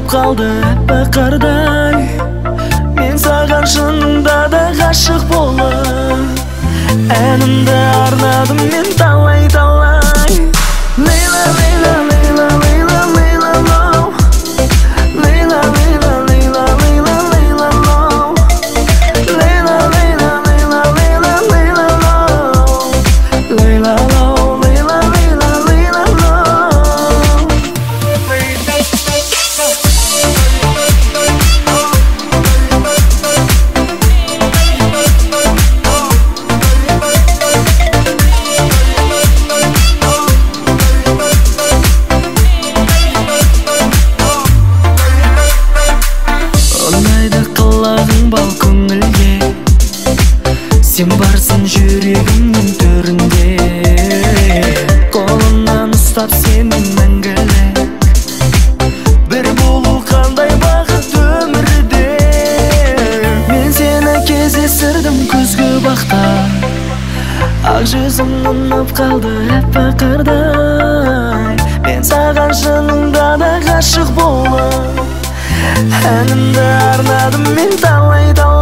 қалды әппақ қардай. Мен саған шынында да ғашық болып әнімді арнадым мен талай-талай. Лейла, Лейла, Лейла, Лейла, Лейла, лоу. Лейла, Лейла, Лейла, Лейла, Лейла, лоу. Лейла, Лейла, Лейла, Лейла, Лейла, лоу. Лейла, лоу, Лейла, Лейла, Лейла, лоу. Ұнайды қылығың бал көңілге, сен барсың жүрегімнің төрінде. Қолымнан ұстап сені мәңгілік, бір болу қандай бақыт өмірде. Мен сені кездестірдім күзгі бақта, ақ жүзің ұнап қалды әппақ қардай. Мен саған шынында да ғашық болып әнімді арнадым мен талай-талай.